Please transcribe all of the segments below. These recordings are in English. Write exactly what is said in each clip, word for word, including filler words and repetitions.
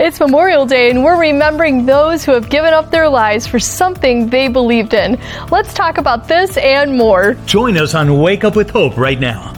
It's Memorial Day, and we're remembering those who have given up their lives for something they believed in. Let's talk about this and more. Join us on Wake Up with Hope right now.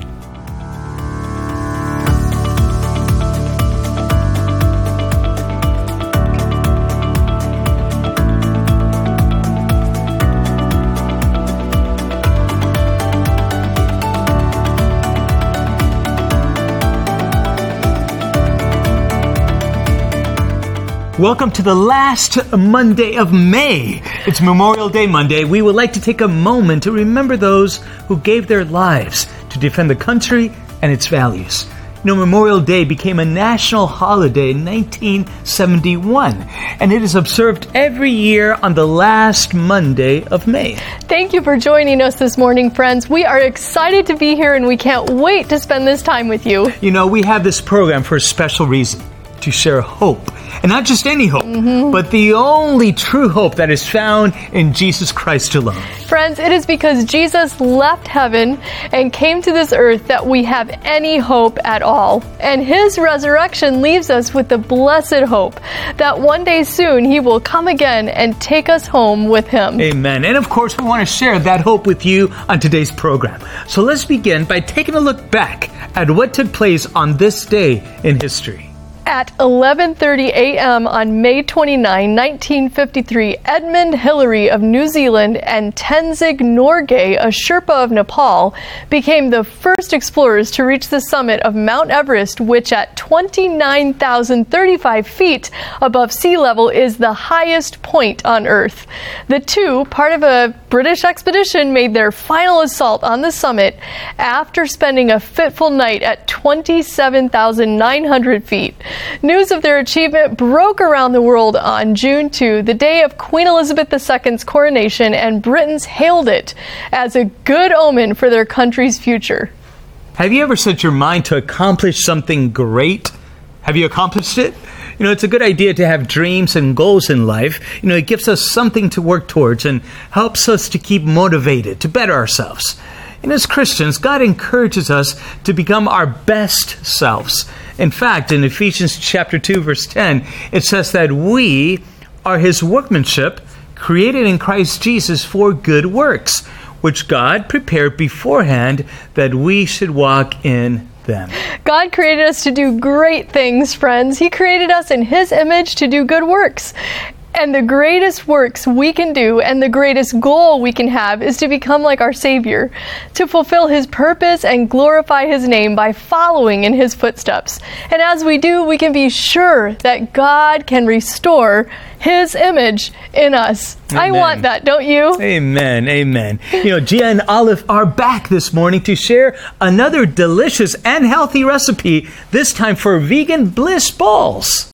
Welcome to the last Monday of May. It's Memorial Day Monday. We would like to take a moment to remember those who gave their lives to defend the country and its values. You know, Memorial Day became a national holiday in nineteen seventy-one, and it is observed every year on the last Monday of May. Thank you for joining us this morning, friends. We are excited to be here, and we can't wait to spend this time with you. You know, we have this program for a special reason, to share hope. And not just any hope, mm-hmm. but the only true hope that is found in Jesus Christ alone. Friends, it is because Jesus left heaven and came to this earth that we have any hope at all. And His resurrection leaves us with the blessed hope that one day soon He will come again and take us home with Him. Amen. And of course, we want to share that hope with you on today's program. So let's begin by taking a look back at what took place on this day in history. At eleven thirty a.m. on May twenty-ninth, nineteen fifty-three, Edmund Hillary of New Zealand and Tenzing Norgay, a Sherpa of Nepal, became the first explorers to reach the summit of Mount Everest, which at twenty-nine thousand thirty-five feet above sea level is the highest point on Earth. The two, part of a British expedition, made their final assault on the summit after spending a fitful night at twenty-seven thousand nine hundred feet. News of their achievement broke around the world on June second, the day of Queen Elizabeth the Second's coronation, and Britons hailed it as a good omen for their country's future. Have you ever set your mind to accomplish something great? Have you accomplished it? You know, it's a good idea to have dreams and goals in life. You know, it gives us something to work towards and helps us to keep motivated, to better ourselves. And as Christians, God encourages us to become our best selves. In fact, in Ephesians chapter two, verse ten, it says that we are His workmanship, created in Christ Jesus for good works, which God prepared beforehand that we should walk in them. God created us to do great things, friends. He created us in His image to do good works. And the greatest works we can do and the greatest goal we can have is to become like our Savior, to fulfill His purpose and glorify His name by following in His footsteps. And as we do, we can be sure that God can restore His image in us. Amen. I want that, don't you? Amen, amen. You know, Gia and Olive are back this morning to share another delicious and healthy recipe, this time for vegan bliss balls.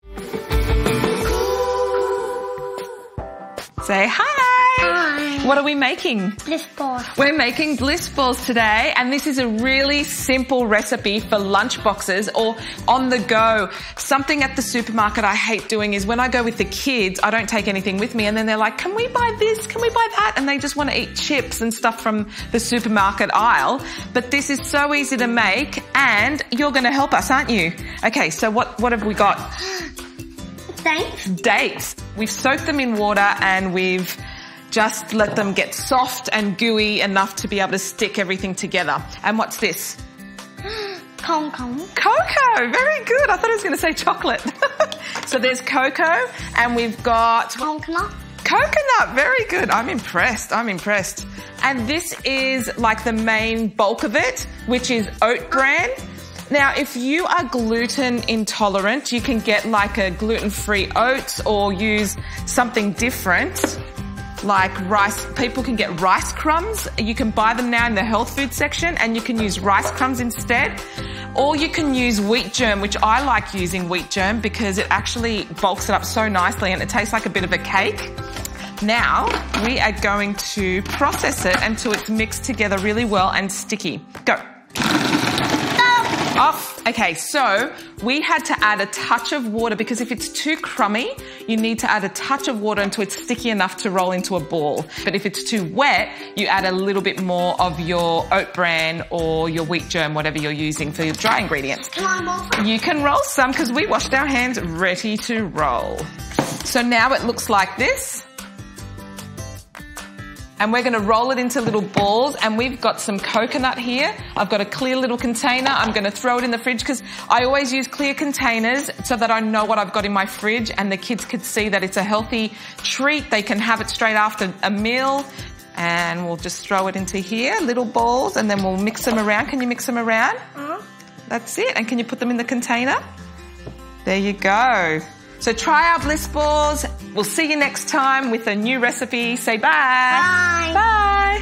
Say hi. Hi. What are we making? Bliss balls. We're making bliss balls today, and this is a really simple recipe for lunch boxes or on the go. Something at the supermarket I hate doing is when I go with the kids, I don't take anything with me, and then they're like, can we buy this? Can we buy that? And they just want to eat chips and stuff from the supermarket aisle. But this is so easy to make, and you're going to help us, aren't you? Okay, so what, what have we got? Dates. Dates. We've soaked them in water and we've just let them get soft and gooey enough to be able to stick everything together. And what's this? Cocoa. Cocoa. Very good. I thought I was going to say chocolate. So there's cocoa and we've got... Coconut. Coconut. Very good. I'm impressed. I'm impressed. And this is like the main bulk of it, which is oat bran. Now, if you are gluten intolerant, you can get like a gluten-free oats or use something different, like rice. People can get rice crumbs. You can buy them now in the health food section, and you can use rice crumbs instead. Or you can use wheat germ, which I like using wheat germ because it actually bulks it up so nicely and it tastes like a bit of a cake. Now, we are going to process it until it's mixed together really well and sticky. Go. off. Okay, so we had to add a touch of water because if it's too crummy, you need to add a touch of water until it's sticky enough to roll into a ball. But if it's too wet, you add a little bit more of your oat bran or your wheat germ, whatever you're using for your dry ingredients. Can I roll some? You can roll some because we washed our hands ready to roll. So now it looks like this. And we're going to roll it into little balls, and we've got some coconut here. I've got a clear little container. I'm going to throw it in the fridge because I always use clear containers so that I know what I've got in my fridge and the kids can see that it's a healthy treat. They can have it straight after a meal. And we'll just throw it into here, little balls, and then we'll mix them around. Can you mix them around? Uh-huh. That's it. And can you put them in the container? There you go. So try our bliss balls. We'll see you next time with a new recipe. Say bye. Bye. Bye.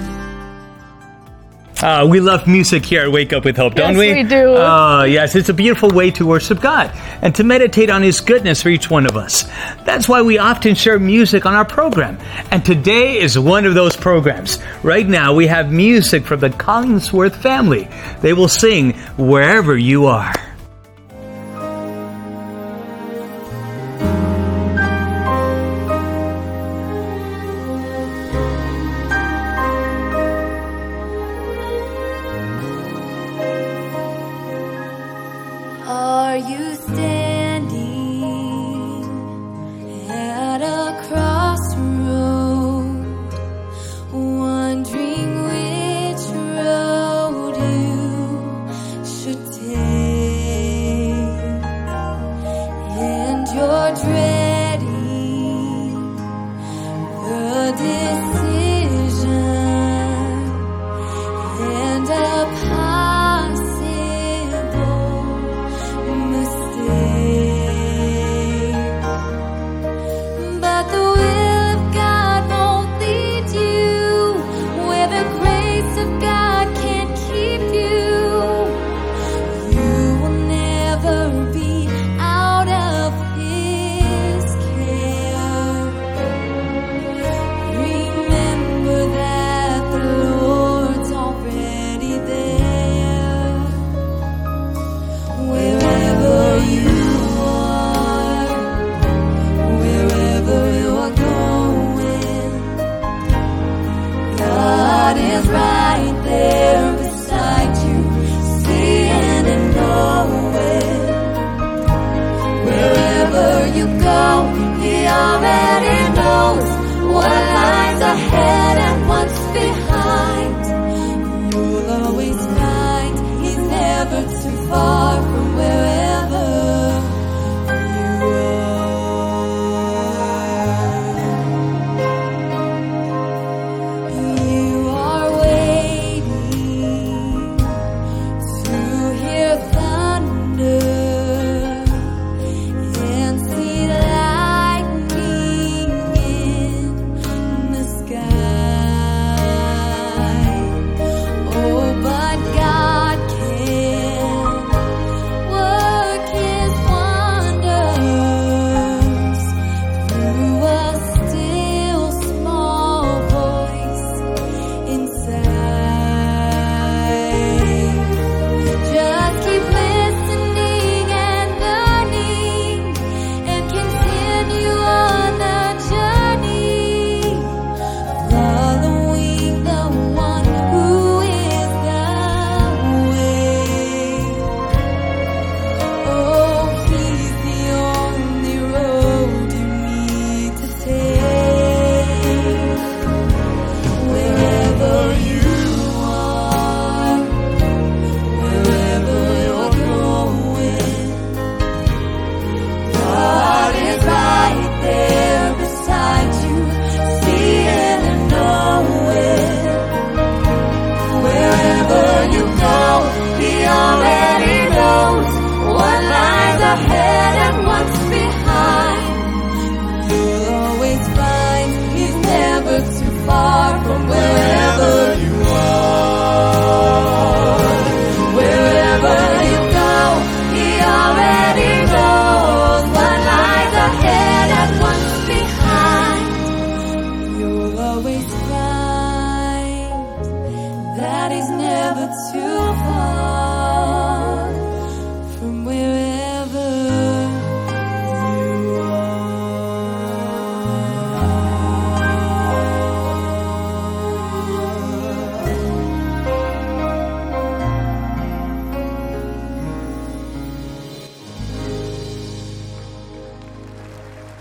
Uh, we love music here at Wake Up with Hope, don't Yes, we? we do. Oh, yes, it's a beautiful way to worship God and to meditate on His goodness for each one of us. That's why we often share music on our program. And today is one of those programs. Right now, we have music from the Collingsworth family. They will sing Wherever You Are. Are you standing at a crossroad, wondering which road you should take, and you're dreading the decision and a but the will of God won't lead you where the grace of God can't keep you. You will never be out of His care. Remember that the Lord's already there. Wherever you God is right there beside you, seeing and knowing. Wherever you go, He already knows what lies ahead and what's behind. You'll always find He's never too far from wherever you are. Sky.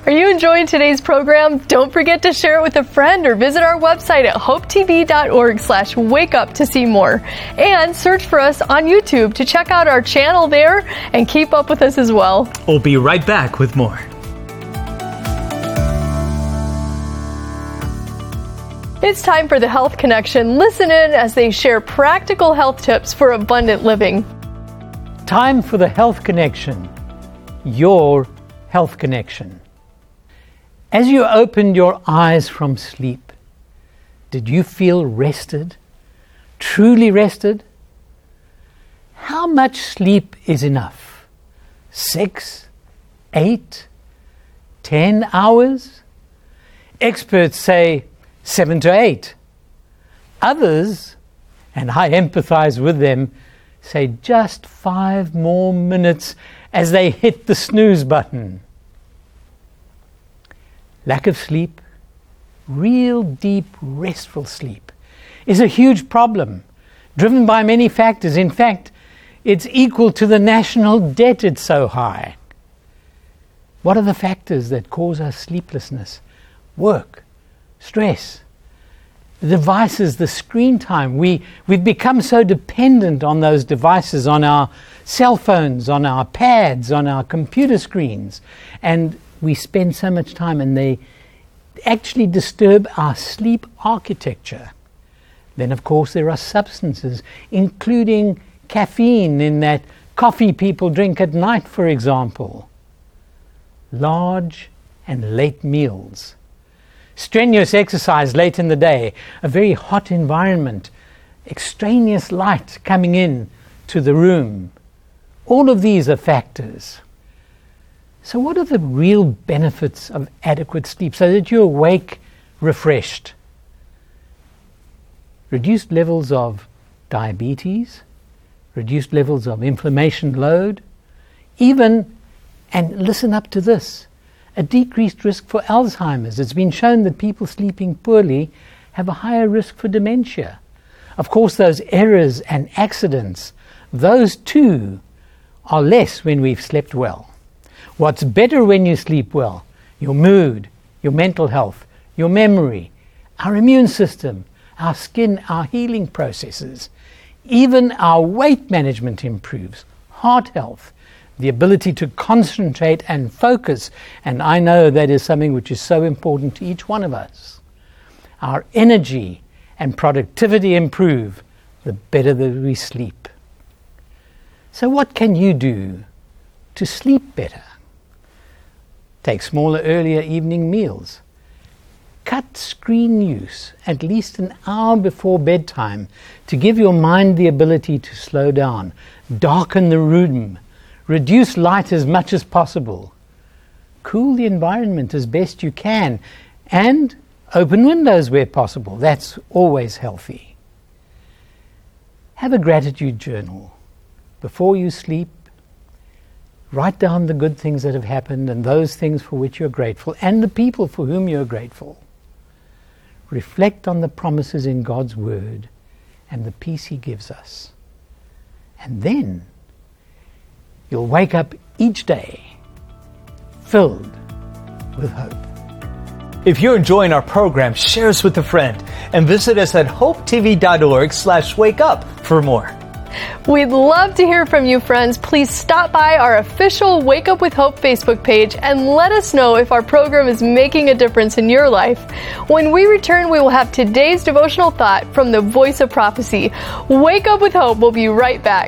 Are you enjoying today's program? Don't forget to share it with a friend or visit our website at hopetv.org slash wake up to see more. And search for us on YouTube to check out our channel there and keep up with us as well. We'll be right back with more. It's time for the Health Connection. Listen in as they share practical health tips for abundant living. Time for the Health Connection, your Health Connection. As you opened your eyes from sleep, did you feel rested, truly rested? How much sleep is enough? Six, eight, ten hours? Experts say seven to eight. Others, and I empathize with them, say just five more minutes as they hit the snooze button. Lack of sleep, real deep, restful sleep, is a huge problem, driven by many factors. In fact, it's equal to the national debt, it's so high. What are the factors that cause us sleeplessness? Work, stress, the devices, the screen time. We, we've become so dependent on those devices, on our cell phones, on our pads, on our computer screens, and we spend so much time and they actually disturb our sleep architecture. Then, of course, there are substances, including caffeine in that coffee people drink at night, for example. Large and late meals. Strenuous exercise late in the day, a very hot environment, extraneous light coming in to the room. All of these are factors. So what are the real benefits of adequate sleep so that you awake refreshed? Reduced levels of diabetes, reduced levels of inflammation load, even, and listen up to this, a decreased risk for Alzheimer's. It's been shown that people sleeping poorly have a higher risk for dementia. Of course, those errors and accidents, those too are less when we've slept well. What's better when you sleep well? Your mood, your mental health, your memory, our immune system, our skin, our healing processes. Even our weight management improves, heart health, the ability to concentrate and focus, and I know that is something which is so important to each one of us. Our energy and productivity improve the better that we sleep. So what can you do to sleep better? Take smaller, earlier evening meals. Cut screen use at least an hour before bedtime to give your mind the ability to slow down. Darken the room. Reduce light as much as possible. Cool the environment as best you can. And open windows where possible. That's always healthy. Have a gratitude journal. Before you sleep, write down the good things that have happened and those things for which you're grateful and the people for whom you're grateful. Reflect on the promises in God's Word and the peace He gives us. And then you'll wake up each day filled with hope. If you're enjoying our program, share us with a friend and visit us at hopetv.org slash wake up for more. We'd love to hear from you, friends. Please stop by our official Wake Up with Hope Facebook page and let us know if our program is making a difference in your life. When we return, we will have today's devotional thought from the Voice of Prophecy. Wake Up with Hope. We'll be right back.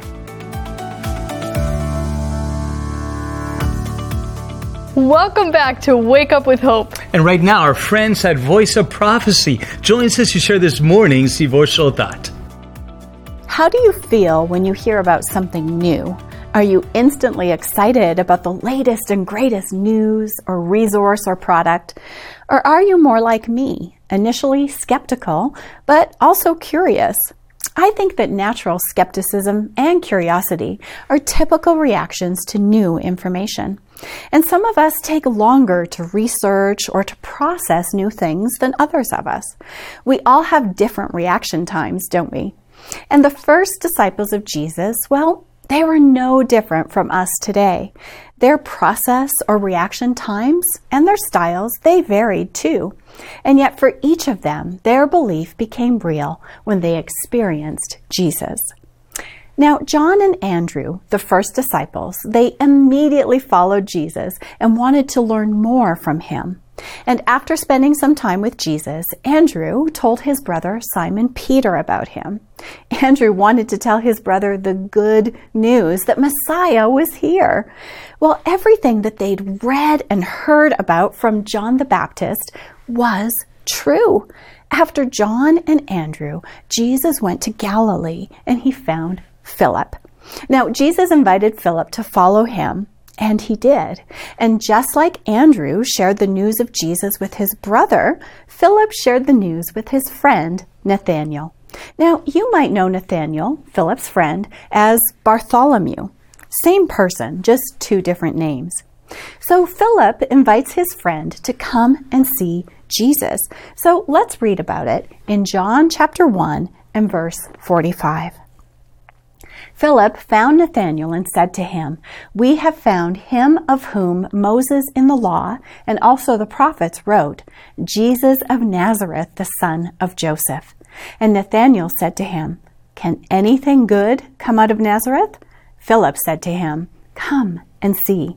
Welcome back to Wake Up with Hope. And right now, our friends at Voice of Prophecy joins us to share this morning's devotional thought. How do you feel when you hear about something new? Are you instantly excited about the latest and greatest news or resource or product? Or are you more like me, initially skeptical, but also curious? I think that natural skepticism and curiosity are typical reactions to new information. And some of us take longer to research or to process new things than others of us. We all have different reaction times, don't we? And the first disciples of Jesus, well, they were no different from us today. Their process or reaction times and their styles, they varied too. And yet for each of them, their belief became real when they experienced Jesus. Now, John and Andrew, the first disciples, they immediately followed Jesus and wanted to learn more from him. And after spending some time with Jesus, Andrew told his brother Simon Peter about him. Andrew wanted to tell his brother the good news that Messiah was here. Well, everything that they'd read and heard about from John the Baptist was true. After John and Andrew, Jesus went to Galilee and he found Philip. Now, Jesus invited Philip to follow him. And he did. And just like Andrew shared the news of Jesus with his brother, Philip shared the news with his friend, Nathanael. Now, you might know Nathanael, Philip's friend, as Bartholomew. Same person, just two different names. So Philip invites his friend to come and see Jesus. So let's read about it in John chapter one and verse forty-five. Philip found Nathanael and said to him, "We have found him of whom Moses in the law and also the prophets wrote, Jesus of Nazareth, the son of Joseph." And Nathanael said to him, "Can anything good come out of Nazareth?" Philip said to him, "Come and see."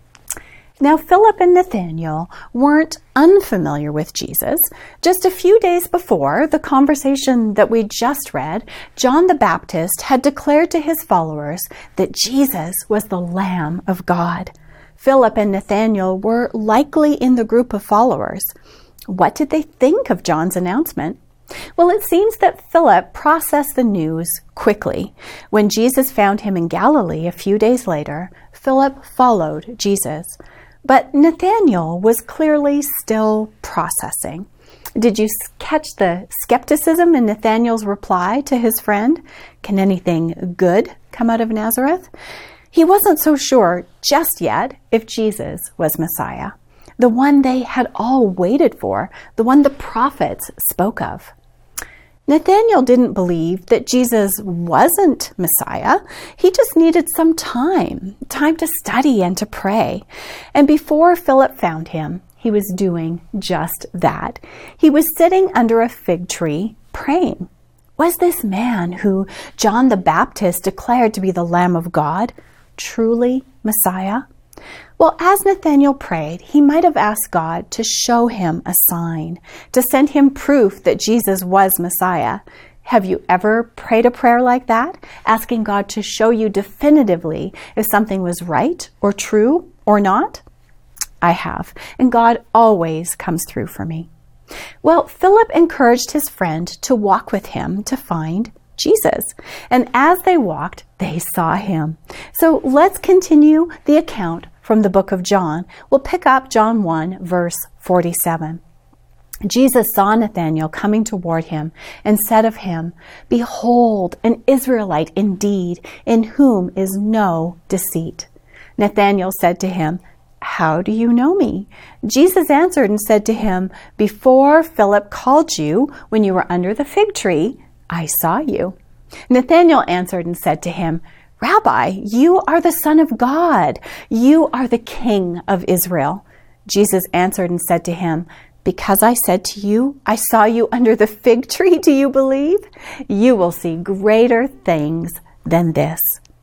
Now, Philip and Nathanael weren't unfamiliar with Jesus. Just a few days before the conversation that we just read, John the Baptist had declared to his followers that Jesus was the Lamb of God. Philip and Nathanael were likely in the group of followers. What did they think of John's announcement? Well, it seems that Philip processed the news quickly. When Jesus found him in Galilee a few days later, Philip followed Jesus. But Nathanael was clearly still processing. Did you catch the skepticism in Nathanael's reply to his friend? Can anything good come out of Nazareth? He wasn't so sure just yet if Jesus was Messiah, the one they had all waited for, the one the prophets spoke of. Nathanael didn't believe that Jesus wasn't Messiah. He just needed some time, time to study and to pray. And before Philip found him, he was doing just that. He was sitting under a fig tree praying. Was this man who John the Baptist declared to be the Lamb of God truly Messiah? Well, as Nathanael prayed, he might have asked God to show him a sign, to send him proof that Jesus was Messiah. Have you ever prayed a prayer like that, asking God to show you definitively if something was right or true or not? I have, and God always comes through for me. Well, Philip encouraged his friend to walk with him to find Jesus. And as they walked, they saw him. So let's continue the account from the book of John. We'll pick up John one, verse forty-seven. Jesus saw Nathanael coming toward him and said of him, "Behold, an Israelite indeed, in whom is no deceit." Nathanael said to him, "How do you know me?" Jesus answered and said to him, "Before Philip called you, when you were under the fig tree, I saw you." Nathanael answered and said to him, "Rabbi, you are the Son of God. You are the King of Israel." Jesus answered and said to him, "Because I said to you, I saw you under the fig tree, do you believe? You will see greater things than this."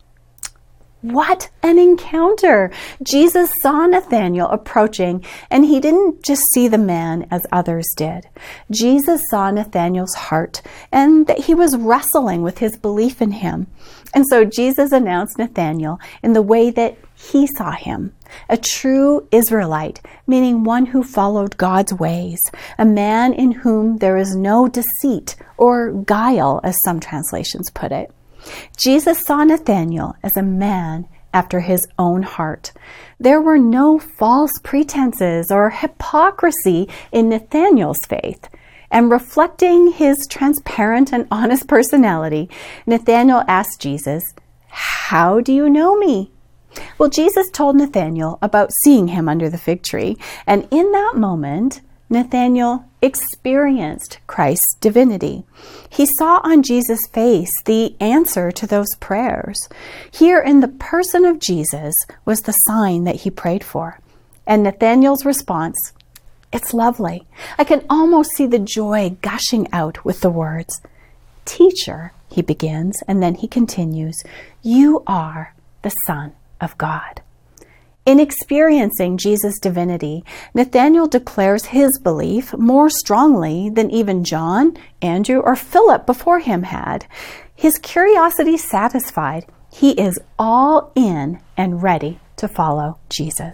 What an encounter! Jesus saw Nathanael approaching, and he didn't just see the man as others did. Jesus saw Nathanael's heart, and that he was wrestling with his belief in him. And so Jesus announced Nathanael in the way that he saw him, a true Israelite, meaning one who followed God's ways, a man in whom there is no deceit or guile, as some translations put it. Jesus saw Nathanael as a man after his own heart. There were no false pretenses or hypocrisy in Nathanael's faith. And reflecting his transparent and honest personality, Nathanael asked Jesus, "How do you know me?" Well, Jesus told Nathanael about seeing him under the fig tree. And in that moment, Nathanael experienced Christ's divinity. He saw on Jesus' face the answer to those prayers. Here in the person of Jesus was the sign that he prayed for. And Nathanael's response, it's lovely. I can almost see the joy gushing out with the words. Teacher, he begins, and then he continues, you are the Son of God. In experiencing Jesus' divinity, Nathanael declares his belief more strongly than even John, Andrew, or Philip before him had. His curiosity satisfied, he is all in and ready to follow Jesus.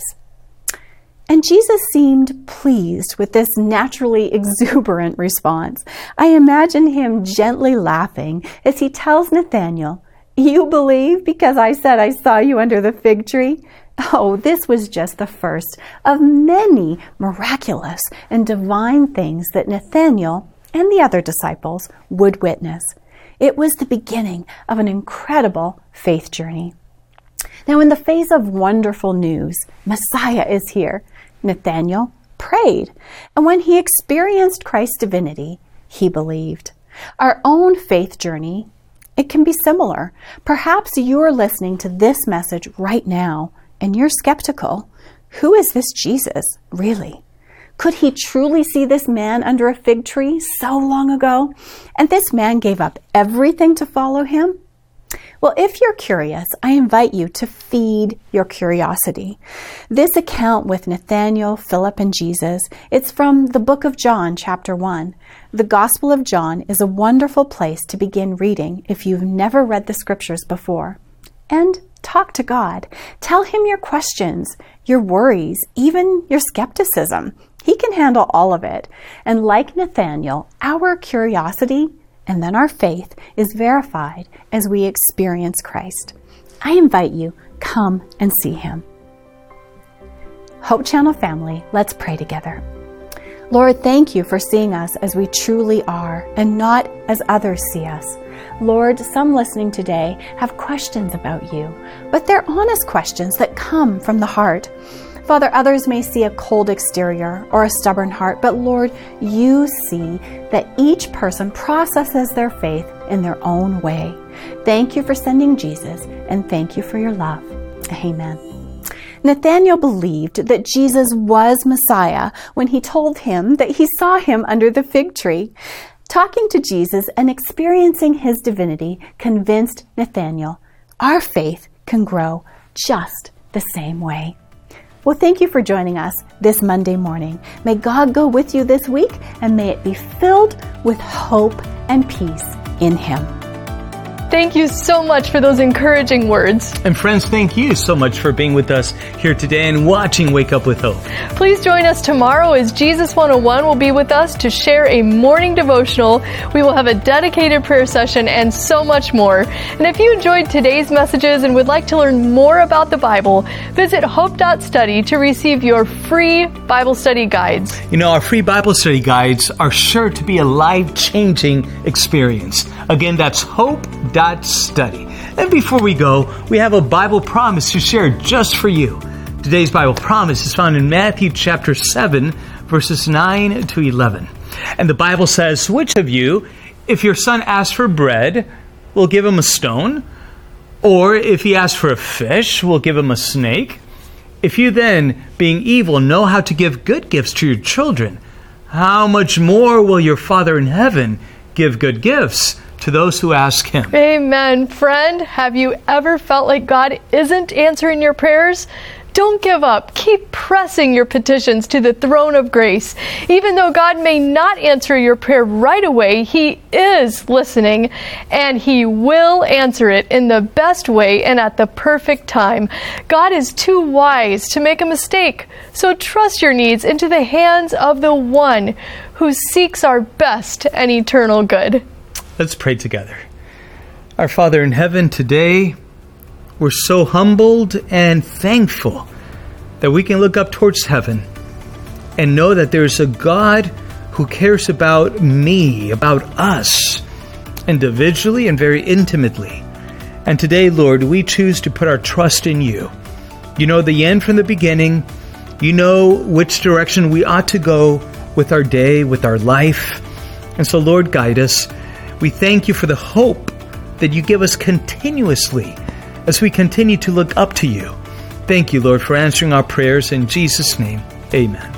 And Jesus seemed pleased with this naturally exuberant response. I imagine him gently laughing as he tells Nathanael, you believe because I said I saw you under the fig tree? Oh, this was just the first of many miraculous and divine things that Nathanael and the other disciples would witness. It was the beginning of an incredible faith journey. Now, in the face of wonderful news, Messiah is here. Nathanael prayed, and when he experienced Christ's divinity, he believed. Our own faith journey, it can be similar. Perhaps you're listening to this message right now, and you're skeptical. Who is this Jesus, really? Could he truly see this man under a fig tree so long ago? And this man gave up everything to follow him? Well, if you're curious, I invite you to feed your curiosity. This account with Nathanael, Philip, and Jesus, it's from the book of John, chapter one. The Gospel of John is a wonderful place to begin reading if you've never read the scriptures before. And talk to God. Tell him your questions, your worries, even your skepticism. He can handle all of it. And like Nathanael, our curiosity and then our faith is verified as we experience Christ. I invite you, come and see him. Hope Channel family, let's pray together. Lord, thank you for seeing us as we truly are and not as others see us. Lord, some listening today have questions about you, but they're honest questions that come from the heart. Father, others may see a cold exterior or a stubborn heart, but Lord, you see that each person processes their faith in their own way. Thank you for sending Jesus, and thank you for your love. Amen. Nathanael believed that Jesus was Messiah when he told him that he saw him under the fig tree. Talking to Jesus and experiencing his divinity convinced Nathanael, our faith can grow just the same way. Well, thank you for joining us this Monday morning. May God go with you this week, and may it be filled with hope and peace in him. Thank you so much for those encouraging words. And friends, thank you so much for being with us here today and watching Wake Up with Hope. Please join us tomorrow as Jesus one oh one will be with us to share a morning devotional. We will have a dedicated prayer session and so much more. And if you enjoyed today's messages and would like to learn more about the Bible, visit hope dot study to receive your free Bible study guides. You know, our free Bible study guides are sure to be a life-changing experience. Again, that's hope dot study. And before we go, we have a Bible promise to share just for you. Today's Bible promise is found in Matthew chapter seven, verses nine to eleven. And the Bible says, which of you, if your son asks for bread, will give him a stone? Or if he asks for a fish, will give him a snake? If you then, being evil, know how to give good gifts to your children, how much more will your Father in heaven give good gifts to those who ask him? Amen. Friend, have you ever felt like God isn't answering your prayers? Don't give up. Keep pressing your petitions to the throne of grace. Even though God may not answer your prayer right away, he is listening, and he will answer it in the best way and at the perfect time. God is too wise to make a mistake, so trust your needs into the hands of the one who seeks our best and eternal good. Let's pray together. Our Father in heaven, today we're so humbled and thankful that we can look up towards heaven and know that there's a God who cares about me, about us, individually and very intimately. And today, Lord, we choose to put our trust in you. You know the end from the beginning. You know which direction we ought to go with our day, with our life. And so, Lord, guide us. We thank you for the hope that you give us continuously as we continue to look up to you. Thank you, Lord, for answering our prayers. In Jesus' name, amen.